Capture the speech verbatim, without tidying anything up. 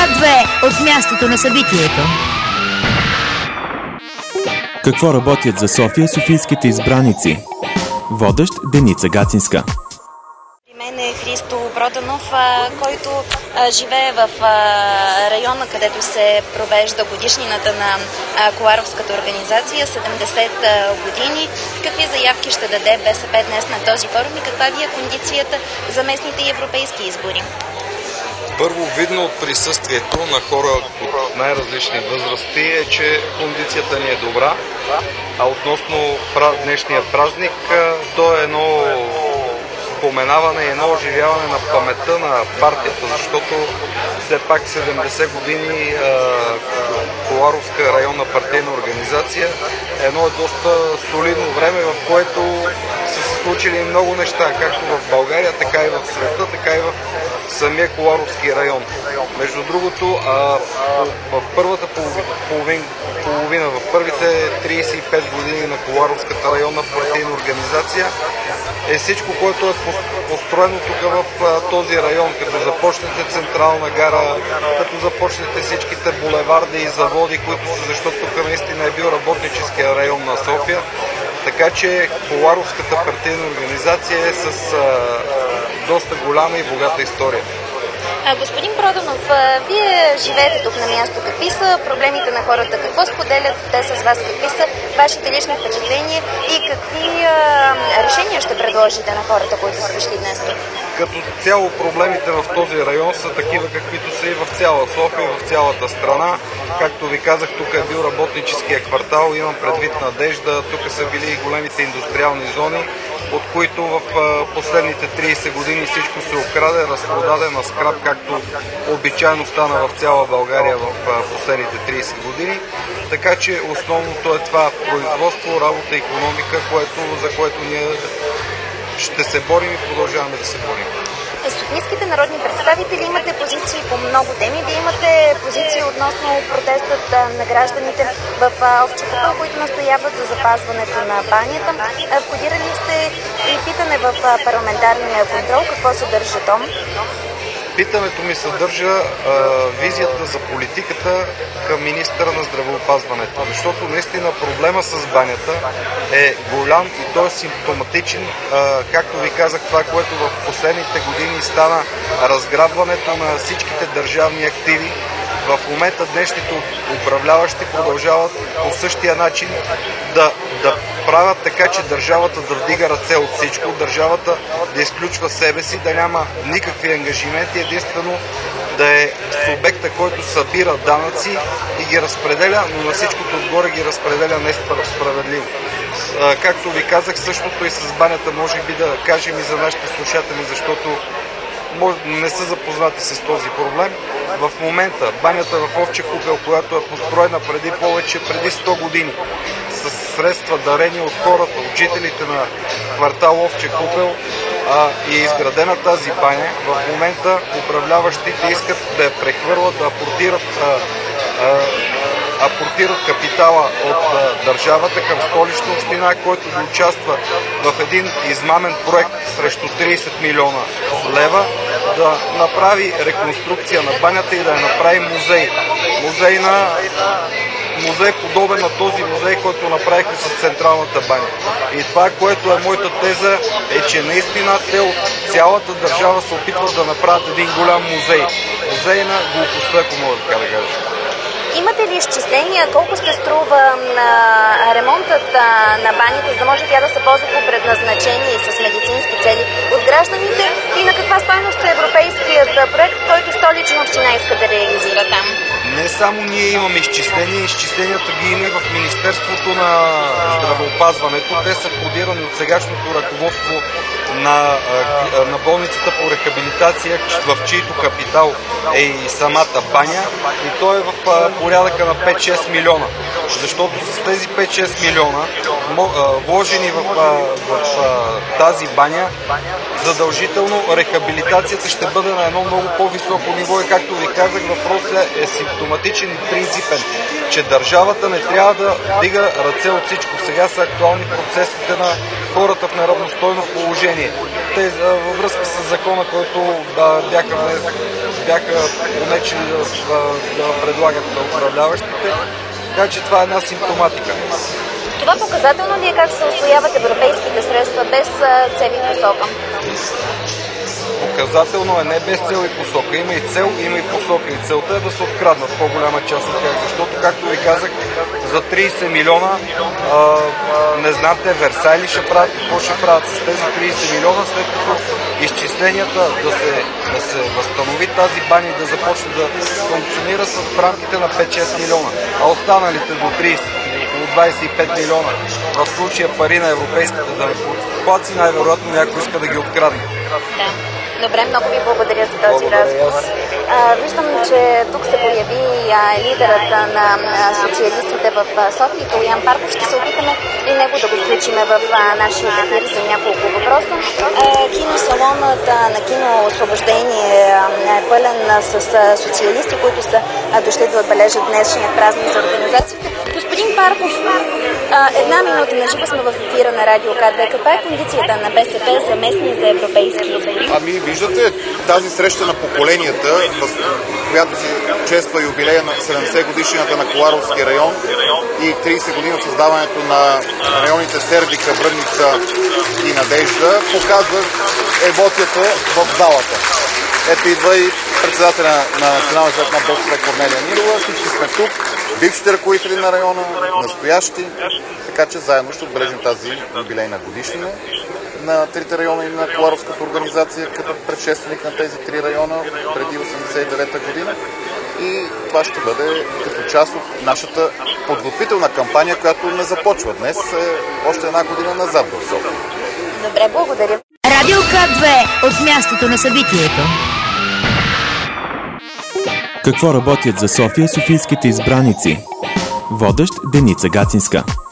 Това две от мястото на събитието. Какво работят за София софийските избраници? Водещ Деница Гацинска. При мен е Христо Проданов, който живее в района, където се провежда годишнината на Коларовската организация, седемдесет години. Какви заявки ще даде БСП днес на този форум и каква ви е кондицията за местните и европейски избори? Първо, видно от присъствието на хора от най-различни възрасти е, че кондицията ни е добра, а относно днешния празник, то е едно споменаване и едно оживяване на паметта на партията, защото все пак седемдесет години Коларовска районна партийна организация е едно доста солидно време, в което са се случили много неща, както в България, така и в света, така и в самия Коларовски район. Между другото, а, в първата половина, половина, в първите тридесет и пет години на Коларовската районна партийна организация е всичко, което е построено тук в а, този район, като започнете Централна гара, като започнете всичките булеварди и заводи, които са, защото тук наистина е бил работническия район на София. Така че Коларовската партийна организация е с а, доста голяма и богата история. А, господин Проданов, вие живеете тук на място. Какви са проблемите на хората? Какво споделят те с вас? Какви са вашите лични впечатления и какви а, решения ще предложите на хората, които са дошли днес тук? Като цяло проблемите в този район са такива, каквито са и в цяла София, в цялата страна. Както ви казах, тук е бил работническия квартал, имам предвид Надежда, тук са били и големите индустриални зони, от които в последните тридесет години всичко се окраде, разпродаде на скрап, както обичайно стана в цяла България в последните тридесет години. Така че основното е това производство, работа, икономика, което, за което ние ще се борим и продължаваме да се борим. Софийските народни представители имате позиции по много теми. Вие имате позиции относно протестът на гражданите в Овча купел, които настояват за запазването на банята. Входирали сте и питане в парламентарния контрол. Какво съдържа то? Питането ми съдържа а, визията за политиката към министъра на здравеопазването, защото наистина проблема с банята е голям и той е симптоматичен. А, както ви казах, това, което в последните години стана разграбването на всичките държавни активи. В момента днешните управляващи продължават по същия начин да, да правят така, че държавата да вдига ръце от всичко, държавата да изключва себе си, да няма никакви ангажименти, единствено да е субекта, който събира данъци и ги разпределя, но на всичкото отгоре ги разпределя несправедливо. Както ви казах, същото и с банята може би да кажем и за нашите слушатели, защото не са запознати с този проблем. В момента банята в Овча купел, която е построена преди повече, преди сто години, с средства дарени от хората, от жителите на квартал Овча купел, а, и изградена тази баня, в момента управляващите искат да я прехвърлят, да апортират, а, а, апортират капитала от а, държавата към Столична община, който да участва в един измамен проект срещу тридесет милиона лева, да направи реконструкция на банята и да я направи музей. Музей на музей подобен на този музей, който направихме с Централната баня. И това, което е моята теза, е, че наистина те от цялата държава се опитват да направят един голям музей. Музей на глупостта, ако мога така да кажа. Имате ли изчисления колко ще струва а, ремонтът а, на банята, за да може тя да се ползва по предназначение и с медицински цели от гражданите и на каква стойност е европейският проект, който Столична община иска да реализира там? Не само ние имаме изчисления, изчисленията ги има и в Министерството на здравеопазването. Те са кодирани от сегашното ръководство на, на болницата по рехабилитация, в чието капитал е и самата баня, и то е в порядъка на пет-шест милиона. Защото с тези пет-шест милиона, вложени в, в, в тази баня, задължително рехабилитацията ще бъде на едно много по-високо ниво и, както ви казах, въпросът е симптоматичен и принципен, че държавата не трябва да дига ръце от всичко. Сега са актуални процесите на хората в неравностойно положение. Те във връзка с закона, който да, бяха бяха понечени да, да, да предлагат на управляващите. Така че това е една симптоматика. Това показателно ли е как се усвояват европейските средства без цели и посока? Показателно е не без цел и посока. Има и цел, има и посока. И целта е да се откраднат по-голяма част от тях. Защото, както ви казах, за трийсет милиона а, а, не знам те Версай ли ще правят, какво ще правят с тези трийсет милиона, след като изчисленията да се, да се възстанови тази баня и да започне да функционира с в рамките на пет-шест милиона. А останалите до трийсет, около двайсет и пет милиона, в случая пари на европейските данъкоплатци, най-вероятно някой иска да ги открадне. Да. Добре, много ви благодаря за този разговор. Виждам, че тук се появи а, лидерът на а, социалистите в а, София, Калуян Парков. Ще се опитаме и него да го включим в а, нашия ефир за няколко въпроса. А, киносалонът а, на кино Освобождение е пълен а, с а, социалисти, които са а, дошли да отбележат днешния празник за организацията. Господин Парков, а, една минута на живо сме в ефира на Радио К две. Каква е кондицията на БСП за местни за европейски избори? Ами, виждате тази среща на поколенията, в която се чества юбилея на седемдесет годишнината на Коларовски район и трийсет години от създаването на районите Сердика, Бръдница и Надежда, показва емоцията в залата. Ето идва и председателя на Националния съвет на БСП Корнелия Нирова. Всички сме тук, бившите ръководители на района, настоящи, така че заедно ще отбележим тази юбилейна годишнина на трите района и на Коларовската организация като предшественик на тези три района преди осемдесет и девета година. И това ще бъде като част от нашата подготвителна кампания, която не започва днес, е още една година назад в София. Добре, благодаря. Радио К две от мястото на събитието. Какво работят за София софийските избраници? Водещ Деница Гацинска.